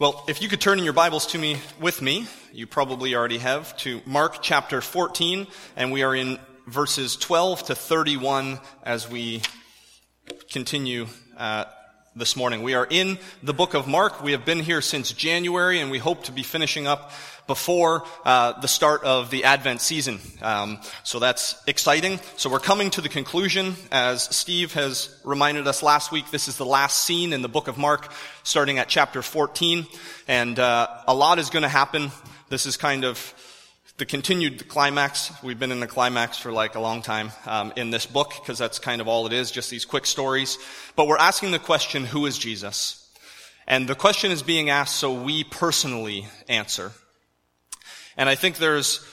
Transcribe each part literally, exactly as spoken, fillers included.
Well, if you could turn in your Bibles to me, with me, you probably already have, to Mark chapter fourteen, and we are in verses twelve to thirty-one as we continue uh, this morning. We are in the book of Mark. We have been here since January, and we hope to be finishing up before uh, the start of the Advent season. Um, so that's exciting. So we're coming to the conclusion. As Steve has reminded us last week, this is the last scene in the book of Mark, starting at chapter fourteen. And uh, a lot is going to happen. This is kind of the continued climax. We've been in the climax for like a long time um, in this book, because that's kind of all it is, just these quick stories. But we're asking the question, who is Jesus? And the question is being asked so we personally answer. And I think there's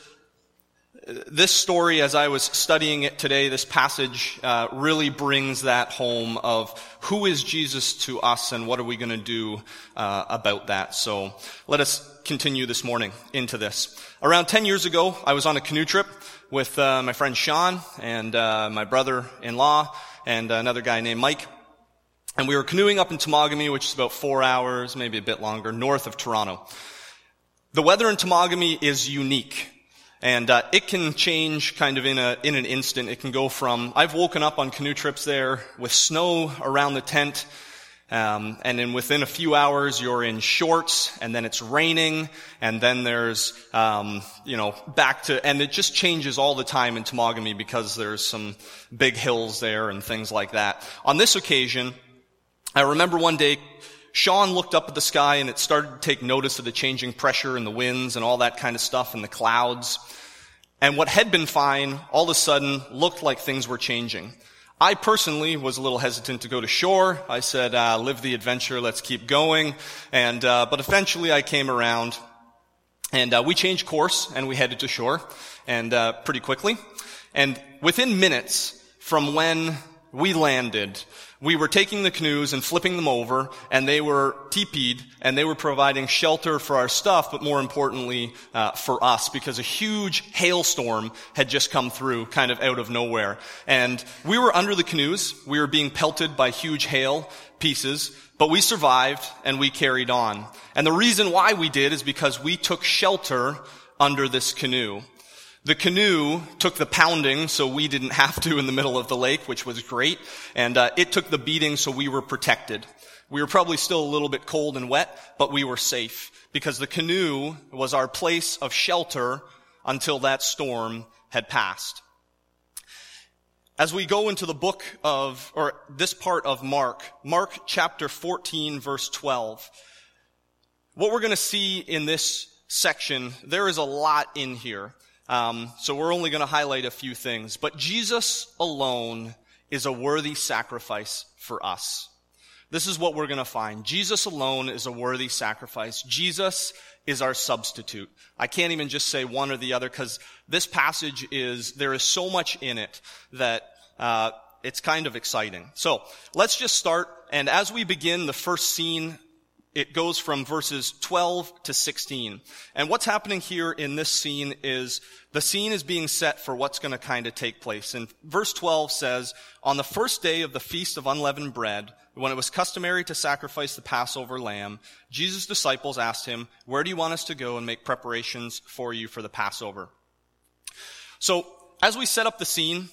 this story, as I was studying it today, this passage uh, really brings that home of who is Jesus to us and what are we going to do uh, about that. So let us continue this morning into this. Around ten years ago, I was on a canoe trip with uh, my friend Sean and uh, my brother-in-law and another guy named Mike. And we were canoeing up in Temagami, which is about four hours, maybe a bit longer, north of Toronto. The weather in Temagami is unique, and uh, it can change kind of in a in an instant. It can go from, I've woken up on canoe trips there with snow around the tent, um, and then within a few hours you're in shorts, and then it's raining, and then there's, um, you know, back to, and it just changes all the time in Temagami because there's some big hills there and things like that. On this occasion, I remember one day, Sean looked up at the sky and it started to take notice of the changing pressure and the winds and all that kind of stuff and the clouds. And what had been fine all of a sudden looked like things were changing. I personally was a little hesitant to go to shore. I said, uh, live the adventure, let's keep going. And, uh, but eventually I came around and, uh, we changed course and we headed to shore and, uh, pretty quickly. And within minutes from when we landed, we were taking the canoes and flipping them over, and they were teepeed, and they were providing shelter for our stuff, but more importantly, uh, for us, because a huge hailstorm had just come through, kind of out of nowhere. And we were under the canoes, we were being pelted by huge hail pieces, but we survived, and we carried on. And the reason why we did is because we took shelter under this canoe. The canoe took the pounding, so we didn't have to in the middle of the lake, which was great. And uh, it took the beating, so we were protected. We were probably still a little bit cold and wet, but we were safe, because the canoe was our place of shelter until that storm had passed. As we go into the book of, or this part of Mark, Mark chapter fourteen, verse twelve, what we're going to see in this section, there is a lot in here. Um, so we're only going to highlight a few things. But Jesus alone is a worthy sacrifice for us. This is what we're going to find. Jesus alone is a worthy sacrifice. Jesus is our substitute. I can't even just say one or the other, because this passage is, there is so much in it that uh, it's kind of exciting. So let's just start. And as we begin the first scene, it goes from verses twelve to sixteen. And what's happening here in this scene is the scene is being set for what's going to kind of take place. And verse twelve says, on the first day of the Feast of Unleavened Bread, when it was customary to sacrifice the Passover lamb, Jesus' disciples asked him, where do you want us to go and make preparations for you for the Passover? So as we set up the scene,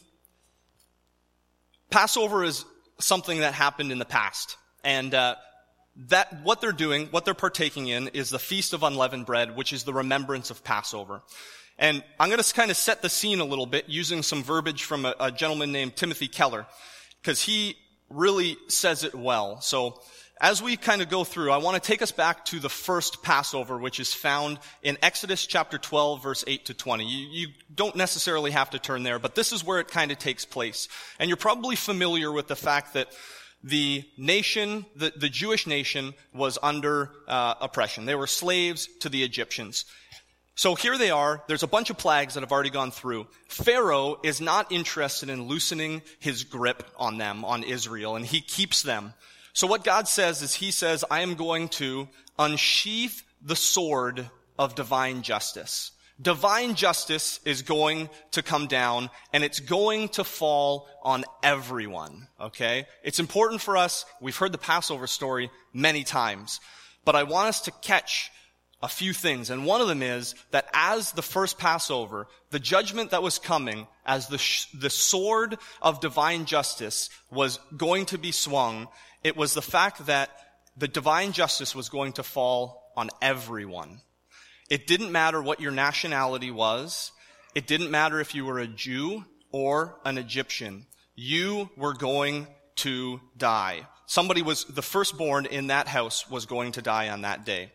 Passover is something that happened in the past. And uh That, what they're doing, what they're partaking in is the Feast of Unleavened Bread, which is the remembrance of Passover. And I'm going to kind of set the scene a little bit using some verbiage from a, a gentleman named Timothy Keller, because he really says it well. So as we kind of go through, I want to take us back to the first Passover, which is found in Exodus chapter twelve, verse eight to twenty. You, you don't necessarily have to turn there, but this is where it kind of takes place. And you're probably familiar with the fact that the nation, the, the Jewish nation, was under uh, oppression. They were slaves to the Egyptians. So here they are. There's a bunch of plagues that have already gone through. Pharaoh is not interested in loosening his grip on them, on Israel, and he keeps them. So what God says is he says, I am going to unsheath the sword of divine justice. Divine justice is going to come down, and it's going to fall on everyone, okay? It's important for us. We've heard the Passover story many times. But I want us to catch a few things. And one of them is that as the first Passover, the judgment that was coming, as the, sh- the sword of divine justice was going to be swung, it was the fact that the divine justice was going to fall on everyone. It didn't matter what your nationality was. It didn't matter if you were a Jew or an Egyptian. You were going to die. Somebody was, the firstborn in that house was going to die on that day.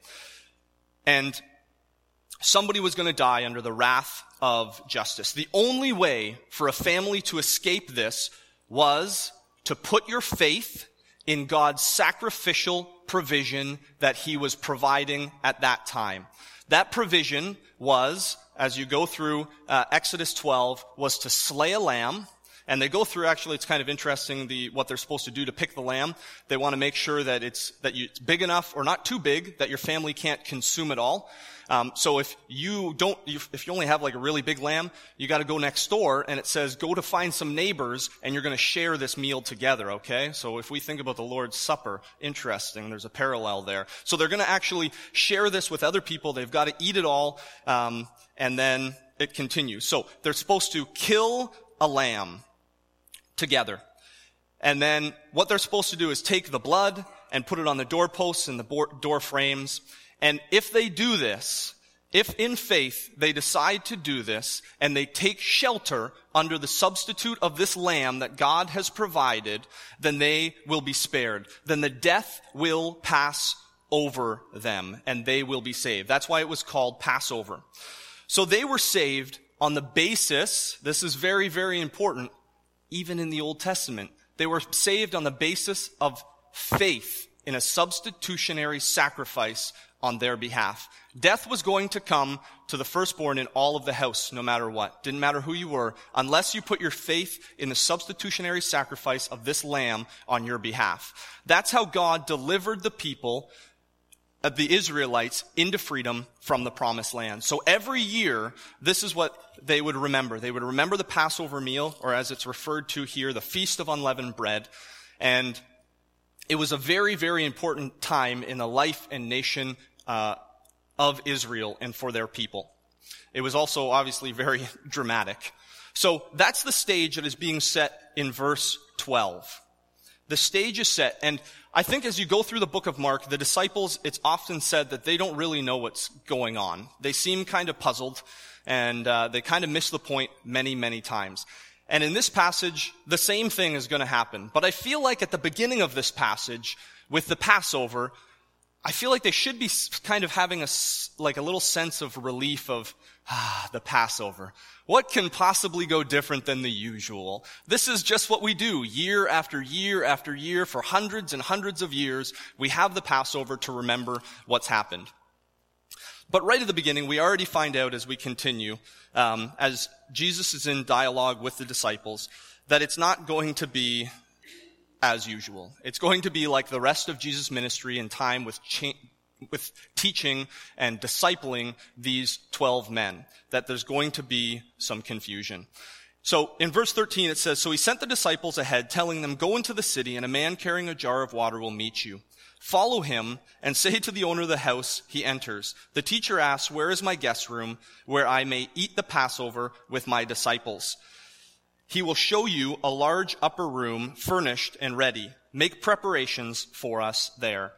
And somebody was going to die under the wrath of justice. The only way for a family to escape this was to put your faith in God's sacrificial provision that he was providing at that time. That provision was, as you go through uh, Exodus twelve, was to slay a lamb. And they go through, actually, it's kind of interesting, the what they're supposed to do to pick the lamb. They want to make sure that it's that you, it's big enough, or not too big, that your family can't consume it all. Um, so if you don't, if you only have like a really big lamb, you got to go next door, and it says, go to find some neighbors, and you're going to share this meal together, okay? So if we think about the Lord's Supper, interesting, there's a parallel there. So they're going to actually share this with other people. They've got to eat it all, um, and then it continues. So they're supposed to kill a lamb together. And then what they're supposed to do is take the blood and put it on the doorposts and the door frames. And if they do this, if in faith they decide to do this, and they take shelter under the substitute of this lamb that God has provided, then they will be spared. Then the death will pass over them, and they will be saved. That's why it was called Passover. So they were saved on the basis, this is very, very important, even in the Old Testament, they were saved on the basis of faith in a substitutionary sacrifice on their behalf. Death was going to come to the firstborn in all of the house, no matter what. Didn't matter who you were, unless you put your faith in the substitutionary sacrifice of this lamb on your behalf. That's how God delivered the people, of the Israelites, into freedom from the promised land. So every year, this is what they would remember. They would remember the Passover meal, or as it's referred to here, the Feast of Unleavened Bread. And it was a very, very important time in the life and nation uh, of Israel and for their people. It was also obviously very dramatic. So that's the stage that is being set in verse twelve. The stage is set, and I think as you go through the book of Mark, the disciples, it's often said that they don't really know what's going on. They seem kind of puzzled, and uh, they kind of miss the point many, many times. And in this passage, the same thing is going to happen. But I feel like at the beginning of this passage, with the Passover, I feel like they should be kind of having a, like a little sense of relief of, ah, the Passover. What can possibly go different than the usual? This is just what we do year after year after year for hundreds and hundreds of years. We have the Passover to remember what's happened. But right at the beginning, we already find out as we continue, um, as Jesus is in dialogue with the disciples, that it's not going to be as usual. It's going to be like the rest of Jesus' ministry and time with cha- with teaching and discipling these twelve men, that there's going to be some confusion. So in verse thirteen it says, so he sent the disciples ahead, telling them, go into the city, and a man carrying a jar of water will meet you. Follow him and say to the owner of the house he enters, the teacher asks, where is my guest room where I may eat the Passover with my disciples? He will show you a large upper room furnished and ready. Make preparations for us there.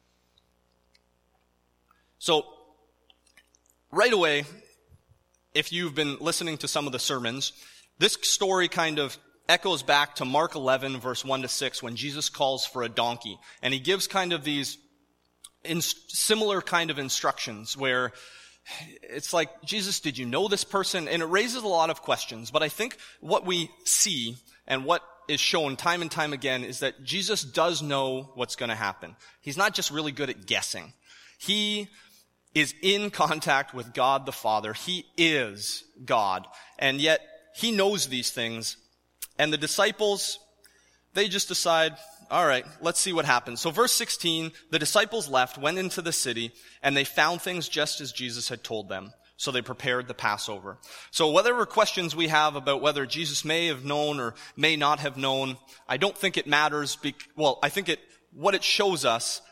So, right away, if you've been listening to some of the sermons, this story kind of echoes back to Mark eleven, verse one to six, when Jesus calls for a donkey. And he gives kind of these in similar kind of instructions where it's like, Jesus, did you know this person? And it raises a lot of questions. But I think what we see and what is shown time and time again is that Jesus does know what's going to happen. He's not just really good at guessing. He is in contact with God the Father. He is God. And yet, he knows these things. And the disciples, they just decide, all right, let's see what happens. So verse sixteen, the disciples left, went into the city, and they found things just as Jesus had told them. So they prepared the Passover. So whatever questions we have about whether Jesus may have known or may not have known, I don't think it matters. Be- well, I think it, what it shows us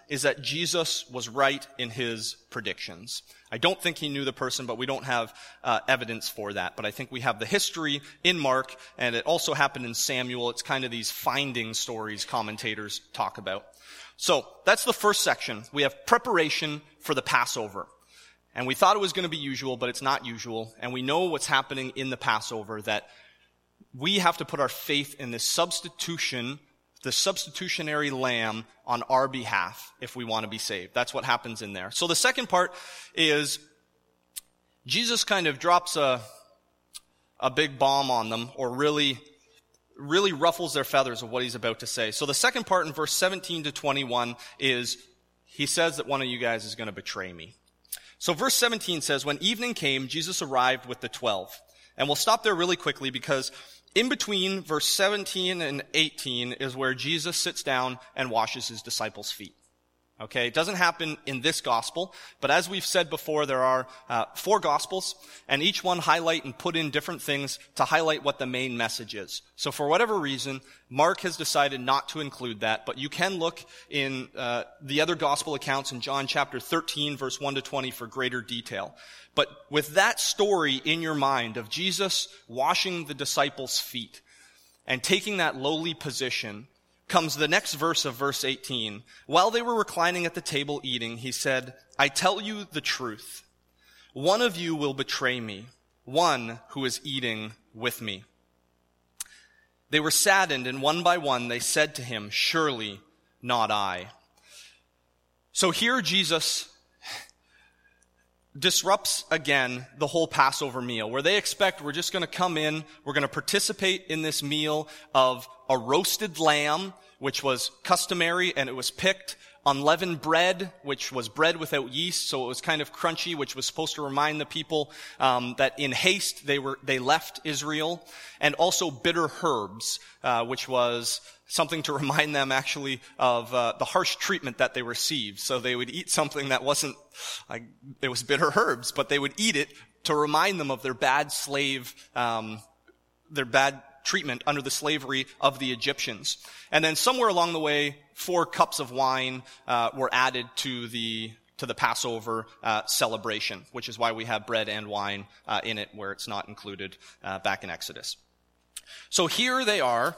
is that Jesus was right in his predictions. I don't think he knew the person, but we don't have uh, evidence for that. But I think we have the history in Mark, and it also happened in Samuel. It's kind of these finding stories commentators talk about. So that's the first section. We have preparation for the Passover. And we thought it was going to be usual, but it's not usual. And we know what's happening in the Passover, that we have to put our faith in this substitution, the substitutionary lamb on our behalf if we want to be saved. That's what happens in there. So the second part is Jesus kind of drops a, a big bomb on them, or really, really ruffles their feathers of what he's about to say. So the second part in verse seventeen to twenty-one is, he says that one of you guys is going to betray me. So verse seventeen says, when evening came, Jesus arrived with the twelve. And we'll stop there really quickly, because in between verse seventeen and eighteen is where Jesus sits down and washes his disciples' feet. Okay, it doesn't happen in this gospel, but as we've said before, there are uh, four gospels, and each one highlight and put in different things to highlight what the main message is. So for whatever reason, Mark has decided not to include that, but you can look in uh, the other gospel accounts in John chapter thirteen, verse one to twenty for greater detail. But with that story in your mind of Jesus washing the disciples' feet and taking that lowly position, comes the next verse of verse eighteen. While they were reclining at the table eating, he said, I tell you the truth. One of you will betray me, one who is eating with me. They were saddened, and one by one they said to him, surely not I. So here Jesus disrupts again the whole Passover meal, where they expect we're just going to come in, we're going to participate in this meal of a roasted lamb, which was customary, and it was picked, unleavened bread, which was bread without yeast, so it was kind of crunchy, which was supposed to remind the people um, that in haste they were they left Israel, and also bitter herbs, uh, which was something to remind them actually of uh, the harsh treatment that they received. So they would eat something that wasn't, like, it was bitter herbs, but they would eat it to remind them of their bad slave, um, their bad treatment under the slavery of the Egyptians. And then somewhere along the way, four cups of wine uh, were added to the to the Passover uh, celebration, which is why we have bread and wine uh, in it, where it's not included uh, back in Exodus. So here they are.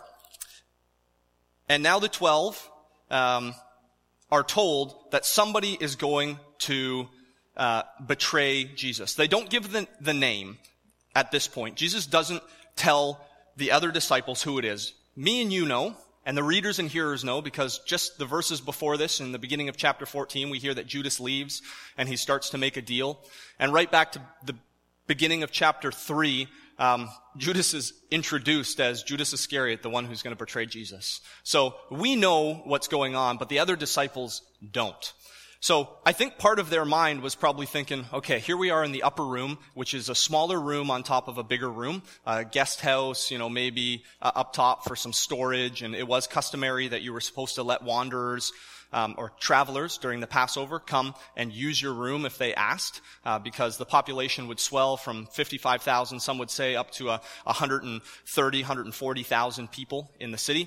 And now the twelve um, are told that somebody is going to uh, betray Jesus. They don't give the, the name at this point. Jesus doesn't tell the other disciples who it is. Me and you know, and the readers and hearers know, because just the verses before this, in the beginning of chapter fourteen, we hear that Judas leaves and he starts to make a deal. And right back to the beginning of chapter three, Um, Judas is introduced as Judas Iscariot, the one who's going to betray Jesus. So we know what's going on, but the other disciples don't. So I think part of their mind was probably thinking, okay, here we are in the upper room, which is a smaller room on top of a bigger room, a guest house, you know, maybe uh, up top for some storage. And it was customary that you were supposed to let wanderers Um, or travelers during the Passover come and use your room if they asked, uh, because the population would swell from fifty-five thousand, some would say, up to a one hundred thirty, one hundred forty thousand people in the city.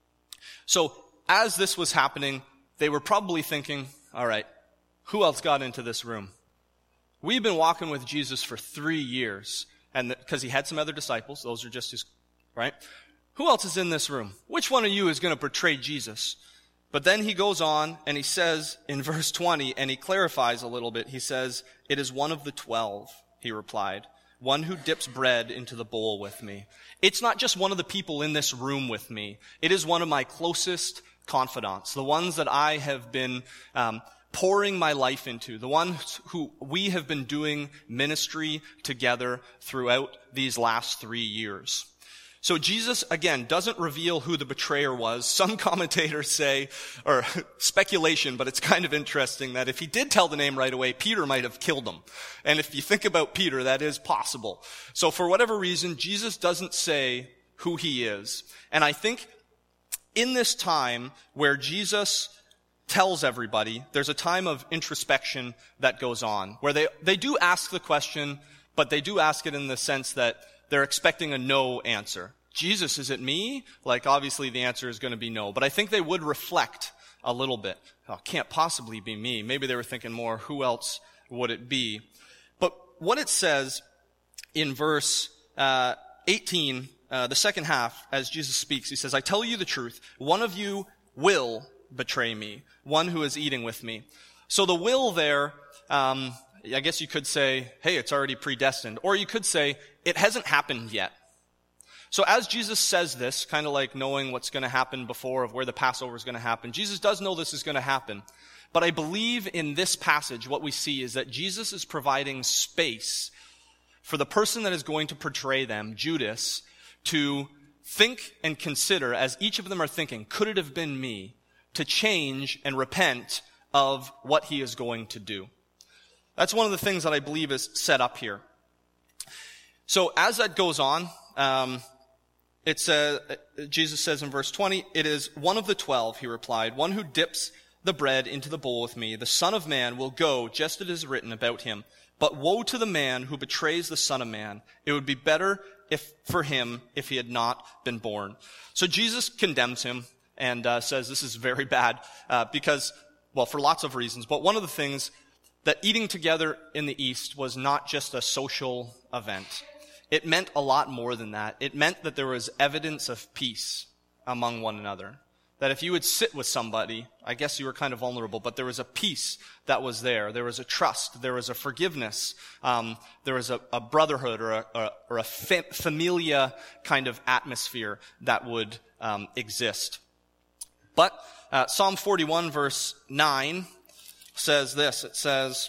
So as this was happening, they were probably thinking, all right, who else got into this room? We've been walking with Jesus for three years, and because he had some other disciples, those are just his, right? Who else is in this room? Which one of you is going to betray Jesus? But then he goes on and he says in verse twenty, and he clarifies a little bit. He says, it is one of the twelve, he replied, one who dips bread into the bowl with me. It's not just one of the people in this room with me. It is one of my closest confidants, the ones that I have been um, pouring my life into, the ones who we have been doing ministry together throughout these last three years. So Jesus, again, doesn't reveal who the betrayer was. Some commentators say, or speculation, but it's kind of interesting that if he did tell the name right away, Peter might have killed him. And if you think about Peter, that is possible. So for whatever reason, Jesus doesn't say who he is. And I think in this time where Jesus tells everybody, there's a time of introspection that goes on, where they, they do ask the question, but they do ask it in the sense that they're expecting a no answer. Jesus, is it me? Like, obviously the answer is going to be no. But I think they would reflect a little bit. Oh, it can't possibly be me. Maybe they were thinking more, who else would it be? But what it says in verse uh, eighteen, uh, the second half, as Jesus speaks, he says, I tell you the truth, one of you will betray me, one who is eating with me. So the will there, um, I guess you could say, hey, it's already predestined. Or you could say, it hasn't happened yet. So as Jesus says this, kind of like knowing what's going to happen before of where the Passover is going to happen, Jesus does know this is going to happen. But I believe in this passage, what we see is that Jesus is providing space for the person that is going to portray them, Judas, to think and consider, as each of them are thinking, could it have been me, to change and repent of what he is going to do. That's one of the things that I believe is set up here. So as that goes on, um, it's uh, Jesus says in verse twenty, it is one of the twelve, he replied, one who dips the bread into the bowl with me. The Son of Man will go just as it is written about him. But woe to the man who betrays the Son of Man. It would be better if for him if he had not been born. So Jesus condemns him and uh, says this is very bad uh, because, well, for lots of reasons. But one of the things that eating together in the East was not just a social event. It meant a lot more than that. It meant that there was evidence of peace among one another. That if you would sit with somebody, I guess you were kind of vulnerable, but there was a peace that was there. There was a trust. There was a forgiveness. Um, there was a, a brotherhood or a, or a, or a fam- familia kind of atmosphere that would um, exist. But uh, Psalm forty-one verse nine says this. It says,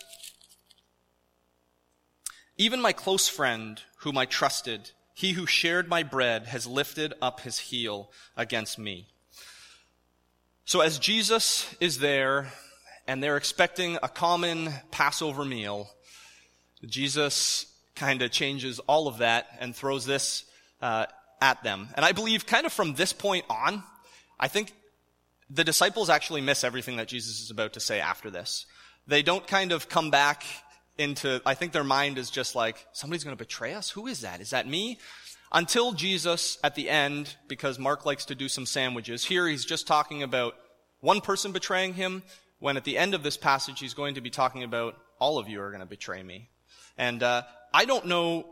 even my close friend whom I trusted, he who shared my bread has lifted up his heel against me. So as Jesus is there and they're expecting a common Passover meal, Jesus kind of changes all of that and throws this uh, at them. And I believe kind of from this point on, I think the disciples actually miss everything that Jesus is about to say after this. They don't kind of come back into, I think their mind is just like, somebody's going to betray us? Who is that? Is that me? Until Jesus, at the end, because Mark likes to do some sandwiches, here he's just talking about one person betraying him, when at the end of this passage he's going to be talking about all of you are going to betray me. And uh, I don't know.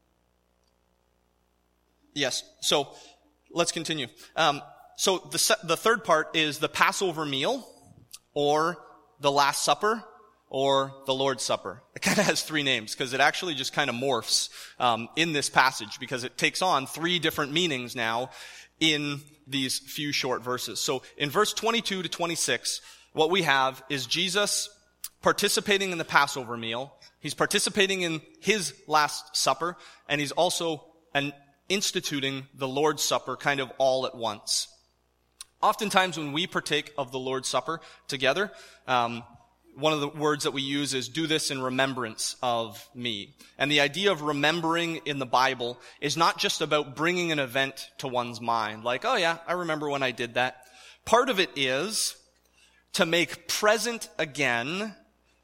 Yes, so let's continue. Um, so the se- the third part is the Passover meal, or the Last Supper, or the Lord's Supper. It kind of has three names because it actually just kind of morphs um, in this passage because it takes on three different meanings now in these few short verses. So in verse twenty-two to twenty-six, what we have is Jesus participating in the Passover meal. He's participating in his Last Supper, and he's also an instituting the Lord's Supper kind of all at once. Oftentimes when we partake of the Lord's Supper together, um, one of the words that we use is, do this in remembrance of me. And the idea of remembering in the Bible is not just about bringing an event to one's mind, like, oh yeah, I remember when I did that. Part of it is to make present again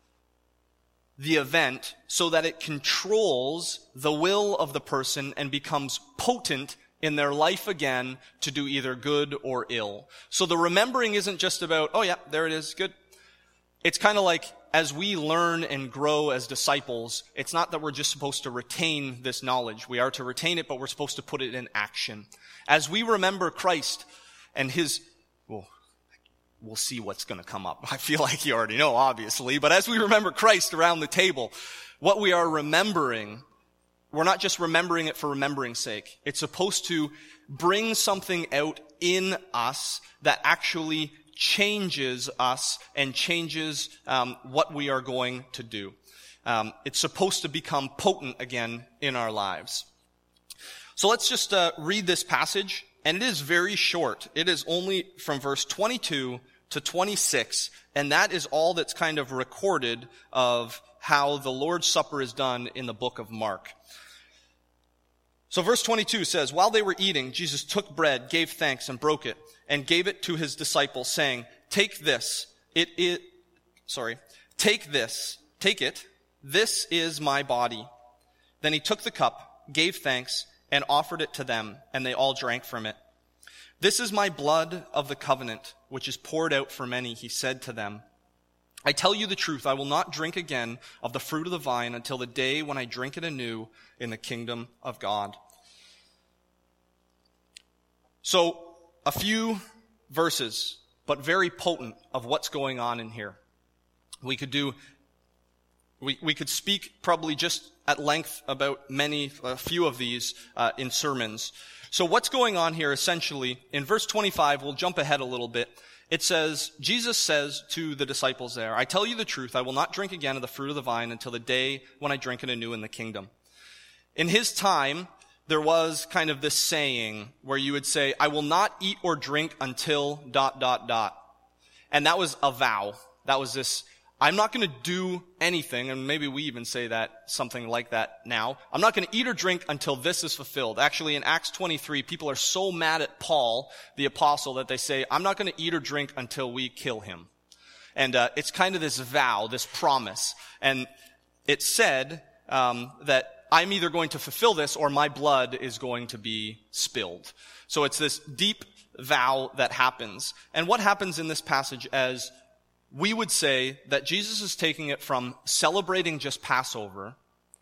the event so that it controls the will of the person and becomes potent in their life again to do either good or ill. So the remembering isn't just about, oh yeah, there it is, good. It's kind of like as we learn and grow as disciples, it's not that we're just supposed to retain this knowledge. We are to retain it, but we're supposed to put it in action. As we remember Christ and his, well, we'll see what's going to come up. I feel like you already know, obviously, but as we remember Christ around the table, what we are remembering, we're not just remembering it for remembering's sake. It's supposed to bring something out in us that actually changes us and changes um, what we are going to do. Um, it's supposed to become potent again in our lives. So let's just uh, read this passage, and it is very short. It is only from verse twenty-two to twenty-six, and that is all that's kind of recorded of how the Lord's Supper is done in the book of Mark. So verse twenty-two says, while they were eating, Jesus took bread, gave thanks, and broke it, and gave it to his disciples, saying, take this, it is, sorry, take this, take it, this is my body. Then he took the cup, gave thanks, and offered it to them, and they all drank from it. This is my blood of the covenant, which is poured out for many, he said to them. I tell you the truth, I will not drink again of the fruit of the vine until the day when I drink it anew in the kingdom of God. So, a few verses, but very potent of what's going on in here. We could do, we, we could speak probably just at length about many, a few of these uh, in sermons. So what's going on here essentially, in verse twenty-five, we'll jump ahead a little bit. It says, Jesus says to the disciples there, I tell you the truth, I will not drink again of the fruit of the vine until the day when I drink it anew in the kingdom. In his time, there was kind of this saying where you would say, I will not eat or drink until dot, dot, dot. And that was a vow. That was this, I'm not going to do anything, and maybe we even say that, something like that now. I'm not going to eat or drink until this is fulfilled. Actually, in Acts twenty-three, people are so mad at Paul, the apostle, that they say, I'm not going to eat or drink until we kill him. And uh, it's kind of this vow, this promise. And it said um, that I'm either going to fulfill this or my blood is going to be spilled. So it's this deep vow that happens. And what happens in this passage as we would say that Jesus is taking it from celebrating just Passover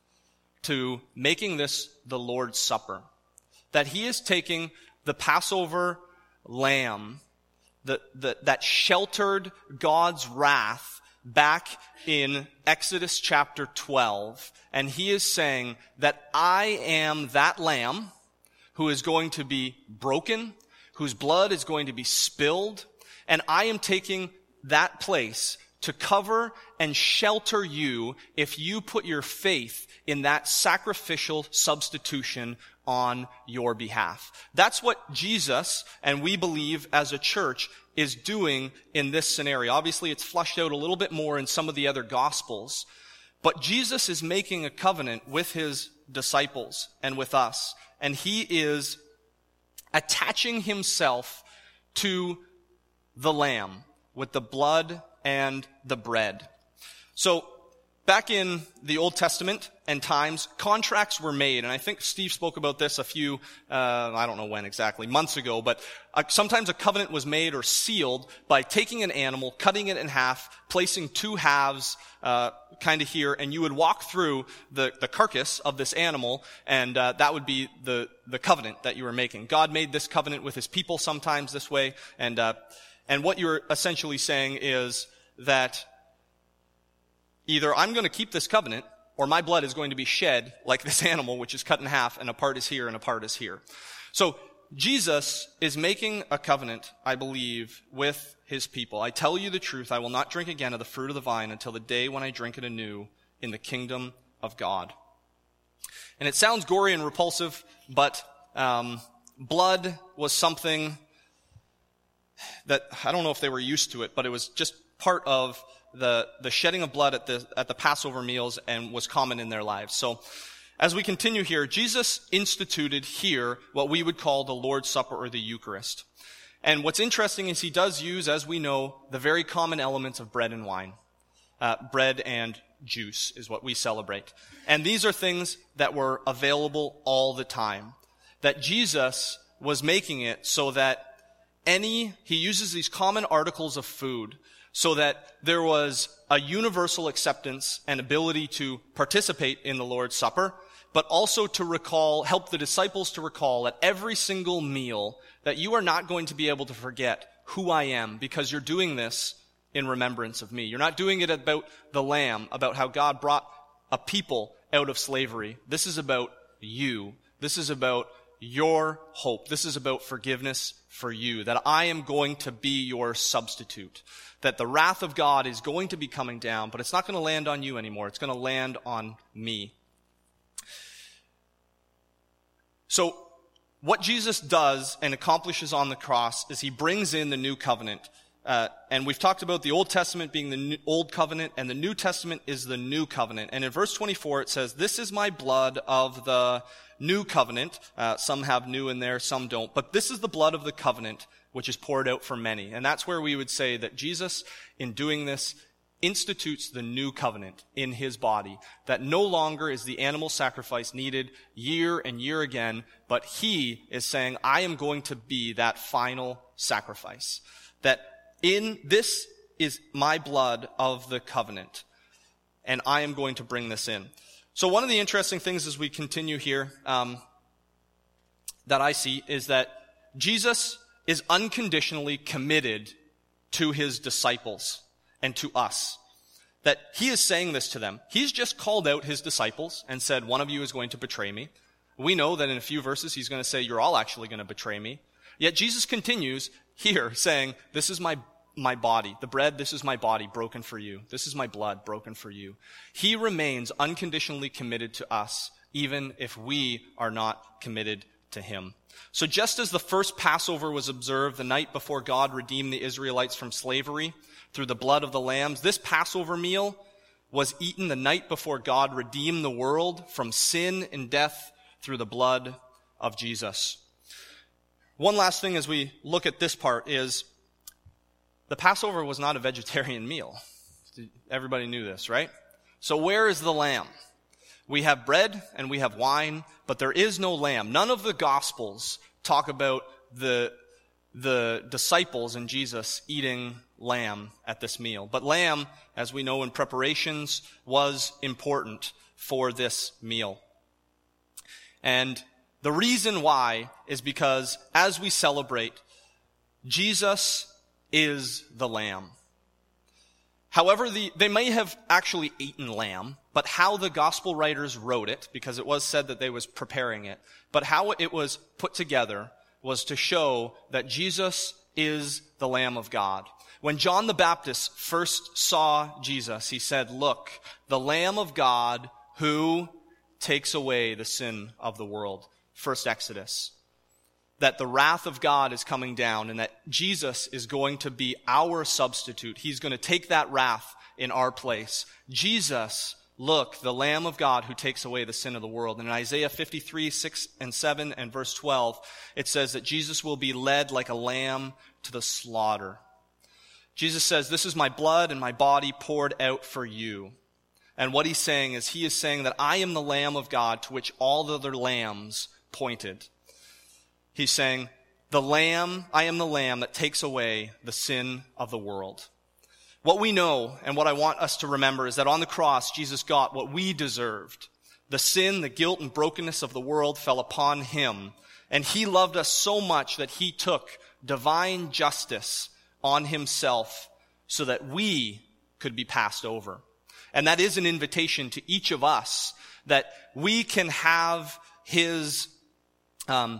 to making this the Lord's Supper. That he is taking the Passover lamb that, that, that sheltered God's wrath back in Exodus chapter twelve, and he is saying that I am that lamb who is going to be broken, whose blood is going to be spilled, and I am taking that place to cover and shelter you if you put your faith in that sacrificial substitution on your behalf. That's what Jesus, and we believe as a church, is doing in this scenario. Obviously, it's fleshed out a little bit more in some of the other Gospels, but Jesus is making a covenant with his disciples and with us, and he is attaching himself to the Lamb with the blood and the bread. So, back in the Old Testament and times, contracts were made, and I think Steve spoke about this a few, uh, I don't know when exactly, months ago, but uh, sometimes a covenant was made or sealed by taking an animal, cutting it in half, placing two halves uh, kind of here, and you would walk through the, the carcass of this animal, and uh, that would be the, the covenant that you were making. God made this covenant with his people sometimes this way, and uh, and what you're essentially saying is that either I'm going to keep this covenant, or my blood is going to be shed like this animal, which is cut in half, and a part is here and a part is here. So Jesus is making a covenant, I believe, with his people. I tell you the truth, I will not drink again of the fruit of the vine until the day when I drink it anew in the kingdom of God. And it sounds gory and repulsive, but um, blood was something that, I don't know if they were used to it, but it was just part of the the shedding of blood at the at the Passover meals and was common in their lives. So as we continue here, Jesus instituted here what we would call the Lord's Supper or the Eucharist. And what's interesting is he does use, as we know, the very common elements of bread and wine. Uh, bread and juice is what we celebrate. And these are things that were available all the time. That Jesus was making it so that any, he uses these common articles of food so that there was a universal acceptance and ability to participate in the Lord's Supper, but also to recall, help the disciples to recall at every single meal that you are not going to be able to forget who I am because you're doing this in remembrance of me. You're not doing it about the Lamb, about how God brought a people out of slavery. This is about you. This is about your hope. This is about forgiveness for you, that I am going to be your substitute, that the wrath of God is going to be coming down, but it's not going to land on you anymore. It's going to land on me. So what Jesus does and accomplishes on the cross is he brings in the new covenant. Uh, and we've talked about the Old Testament being the new, Old Covenant, and the New Testament is the New Covenant. And in verse twenty-four it says, this is my blood of the New Covenant. Uh, some have new in there, some don't. But this is the blood of the covenant, which is poured out for many. And that's where we would say that Jesus, in doing this, institutes the new covenant in his body, that no longer is the animal sacrifice needed year and year again, but he is saying, I am going to be that final sacrifice. That in this is my blood of the covenant, and I am going to bring this in. So one of the interesting things as we continue here um, that I see is that Jesus is unconditionally committed to his disciples and to us. That he is saying this to them. He's just called out his disciples and said, one of you is going to betray me. We know that in a few verses he's going to say, you're all actually going to betray me. Yet Jesus continues here saying, this is my my body. The bread, this is my body broken for you. This is my blood broken for you. He remains unconditionally committed to us, even if we are not committed to him. So just as the first Passover was observed the night before God redeemed the Israelites from slavery through the blood of the lambs, this Passover meal was eaten the night before God redeemed the world from sin and death through the blood of Jesus. One last thing as we look at this part is the Passover was not a vegetarian meal. Everybody knew this, right? So where is the lamb? We have bread and we have wine, but there is no lamb. None of the Gospels talk about the, the disciples and Jesus eating lamb at this meal. But lamb, as we know in preparations, was important for this meal. And the reason why is because as we celebrate, Jesus is the lamb. However, the, they may have actually eaten lamb, but how the gospel writers wrote it, because it was said that they was preparing it, but how it was put together was to show that Jesus is the Lamb of God. When John the Baptist first saw Jesus, he said, look, the Lamb of God who takes away the sin of the world. First Exodus. That the wrath of God is coming down and that Jesus is going to be our substitute. He's going to take that wrath in our place. Jesus, look, the Lamb of God who takes away the sin of the world. And in Isaiah fifty-three, six and seven and verse twelve, it says that Jesus will be led like a lamb to the slaughter. Jesus says, this is my blood and my body poured out for you. And what he's saying is he is saying that I am the Lamb of God to which all the other lambs pointed. He's saying, the lamb, I am the lamb that takes away the sin of the world. What we know and what I want us to remember is that on the cross, Jesus got what we deserved. The sin, the guilt, and brokenness of the world fell upon him. And he loved us so much that he took divine justice on himself so that we could be passed over. And that is an invitation to each of us that we can have his um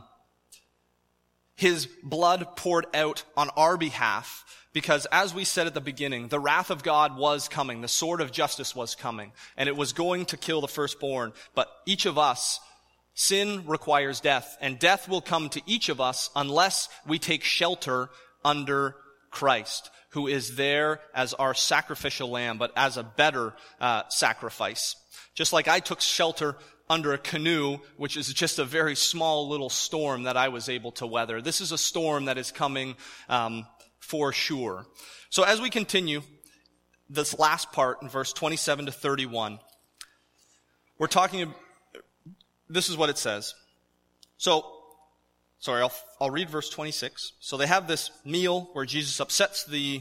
His blood poured out on our behalf, because as we said at the beginning, the wrath of God was coming, the sword of justice was coming, and it was going to kill the firstborn. But each of us, sin requires death, and death will come to each of us unless we take shelter under Christ, who is there as our sacrificial lamb, but as a better uh, sacrifice. Just like I took shelter under a canoe, which is just a very small little storm that I was able to weather. This is a storm that is coming um, for sure. So as we continue, this last part in verse twenty-seven to thirty-one, we're talking, this is what it says. So, sorry, I'll, I'll read verse twenty-six. So they have this meal where Jesus upsets the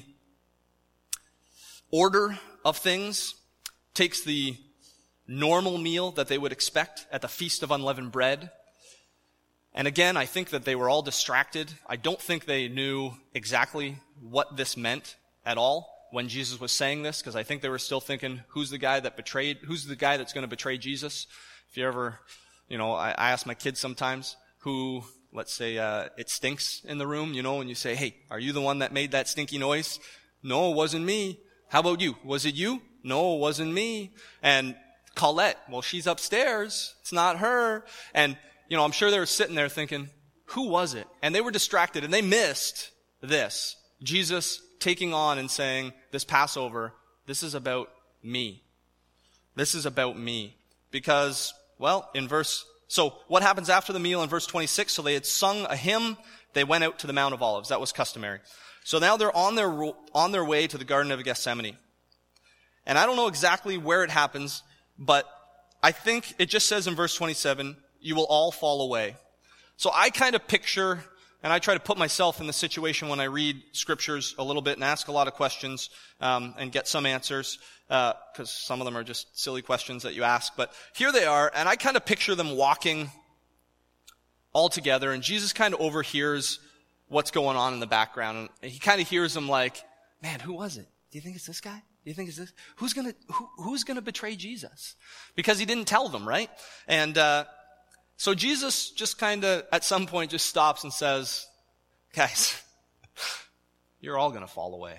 order of things, takes the normal meal that they would expect at the Feast of Unleavened Bread. And again, I think that they were all distracted. I don't think they knew exactly what this meant at all when Jesus was saying this, because I think they were still thinking, who's the guy that betrayed, who's the guy that's going to betray Jesus? If you ever, you know, I, I ask my kids sometimes who, let's say, uh, it stinks in the room, you know, and you say, hey, are you the one that made that stinky noise? No, it wasn't me. How about you? Was it you? No, it wasn't me. And Colette, well, she's upstairs. It's not her. And, you know, I'm sure they were sitting there thinking, who was it? And they were distracted and they missed this. Jesus taking on and saying, this Passover, this is about me. This is about me. Because, well, in verse, so what happens after the meal in verse twenty-six? So they had sung a hymn. They went out to the Mount of Olives. That was customary. So now they're on their, on their way to the Garden of Gethsemane. And I don't know exactly where it happens, but I think it just says in verse twenty-seven, you will all fall away. So I kind of picture, and I try to put myself in the situation when I read scriptures a little bit and ask a lot of questions um, and get some answers, because uh, some of them are just silly questions that you ask. But here they are, and I kind of picture them walking all together, and Jesus kind of overhears what's going on in the background. And he kind of hears them like, man, who was it? Do you think it's this guy? Do you think it's this? Who's gonna, who, who's gonna betray Jesus? Because he didn't tell them, right? And, uh, so Jesus just kind of, at some point, just stops and says, guys, you're all gonna fall away.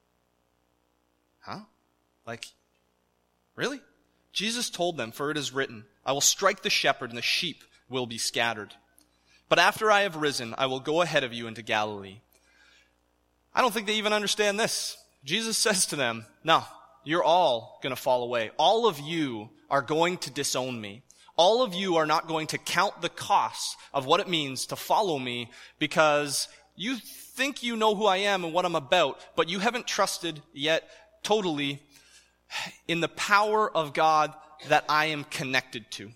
Huh? Like, really? Jesus told them, for it is written, I will strike the shepherd and the sheep will be scattered. But after I have risen, I will go ahead of you into Galilee. I don't think they even understand this. Jesus says to them, no, you're all going to fall away. All of you are going to disown me. All of you are not going to count the costs of what it means to follow me because you think you know who I am and what I'm about, but you haven't trusted yet totally in the power of God that I am connected to.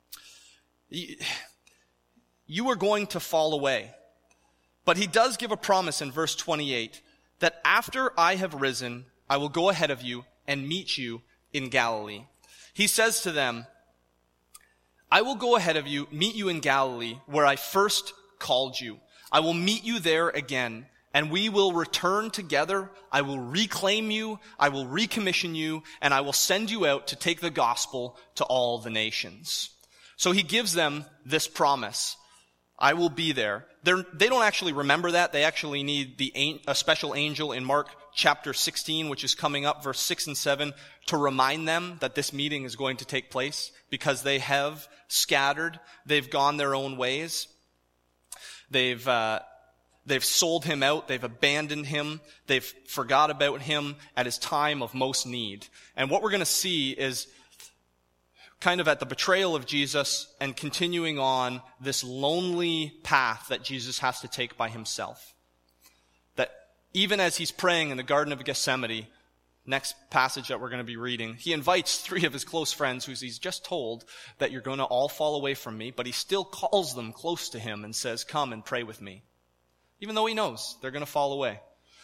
You are going to fall away. But he does give a promise in verse twenty-eight that after I have risen, I will go ahead of you and meet you in Galilee. He says to them, I will go ahead of you, meet you in Galilee, where I first called you. I will meet you there again, and we will return together. I will reclaim you, I will recommission you, and I will send you out to take the gospel to all the nations. So he gives them this promise. I will be there. They're, they don't actually remember that. They actually need the a special angel in Mark chapter sixteen, which is coming up, verse six and seven, to remind them that this meeting is going to take place because they have scattered. They've gone their own ways. They've uh, they've sold him out. They've abandoned him. They've forgot about him at his time of most need. And what we're going to see is kind of at the betrayal of Jesus and continuing on this lonely path that Jesus has to take by himself. That even as he's praying in the Garden of Gethsemane, next passage that we're going to be reading, he invites three of his close friends who he's just told that you're going to all fall away from me, but he still calls them close to him and says, come and pray with me. Even though he knows they're going to fall away.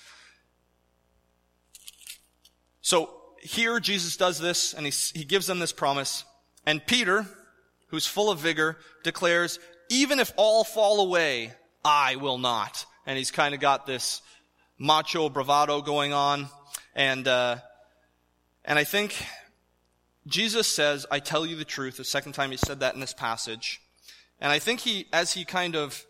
So here Jesus does this and he, he gives them this promise. And Peter, who's full of vigor, declares, even if all fall away, I will not. And he's kind of got this macho bravado going on. And, uh, and I think Jesus says, I tell you the truth, the second time he said that in this passage. And I think he, as he kind of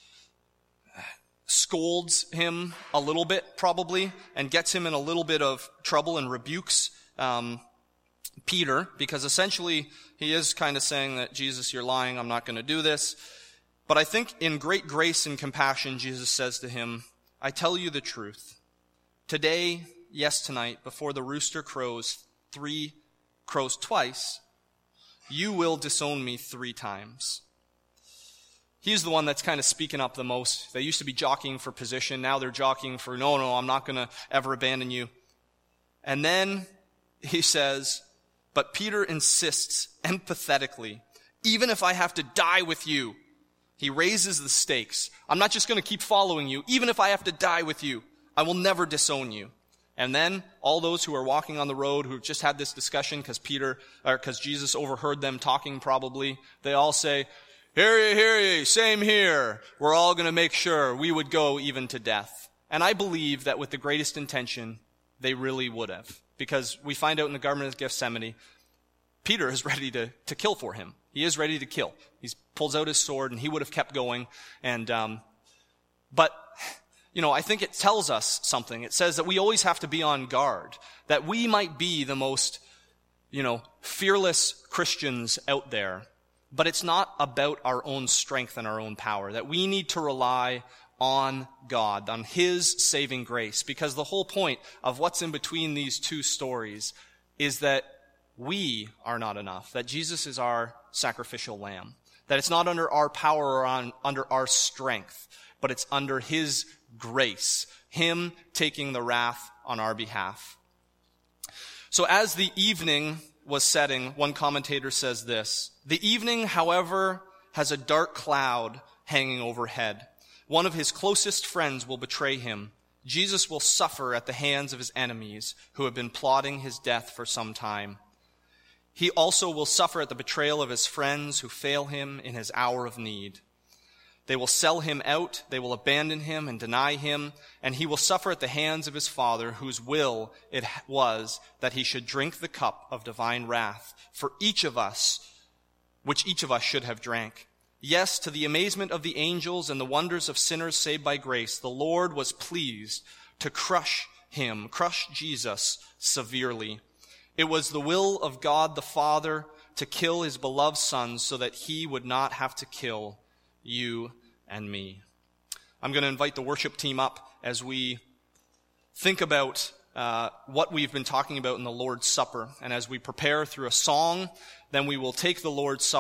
scolds him a little bit, probably, and gets him in a little bit of trouble and rebukes, um, Peter, because essentially he is kind of saying that, Jesus, you're lying, I'm not going to do this. But I think in great grace and compassion, Jesus says to him, I tell you the truth. Today, yes, tonight, before the rooster crows three, crows twice, you will disown me three times. He's the one that's kind of speaking up the most. They used to be jockeying for position. Now they're jockeying for, no, no, I'm not going to ever abandon you. And then he says, but Peter insists empathetically, even if I have to die with you, he raises the stakes. I'm not just going to keep following you. Even if I have to die with you, I will never disown you. And then all those who are walking on the road who've just had this discussion because Peter, or because Jesus overheard them talking probably, they all say, hear ye, hear ye, same here. We're all going to make sure we would go even to death. And I believe that with the greatest intention, they really would have. Because we find out in the Garden of Gethsemane, Peter is ready to, to kill for him. He is ready to kill. He pulls out his sword and he would have kept going. And, um, but, you know, I think it tells us something. It says that we always have to be on guard. That we might be the most, you know, fearless Christians out there. But it's not about our own strength and our own power. That we need to rely on God, on his saving grace. Because the whole point of what's in between these two stories is that we are not enough. That Jesus is our sacrificial lamb. That it's not under our power or on, under our strength, but it's under his grace. Him taking the wrath on our behalf. So as the evening was setting, one commentator says this: "The evening, however, has a dark cloud hanging overhead. One of his closest friends will betray him. Jesus will suffer at the hands of his enemies who have been plotting his death for some time. He also will suffer at the betrayal of his friends who fail him in his hour of need. They will sell him out, they will abandon him and deny him, and he will suffer at the hands of his Father, whose will it was that he should drink the cup of divine wrath for each of us, which each of us should have drank. Yes, to the amazement of the angels and the wonders of sinners saved by grace, the Lord was pleased to crush him, crush Jesus severely. It was the will of God the Father to kill his beloved Son so that he would not have to kill you and me." I'm going to invite the worship team up as we think about uh, what we've been talking about in the Lord's Supper. And as we prepare through a song, then we will take the Lord's Supper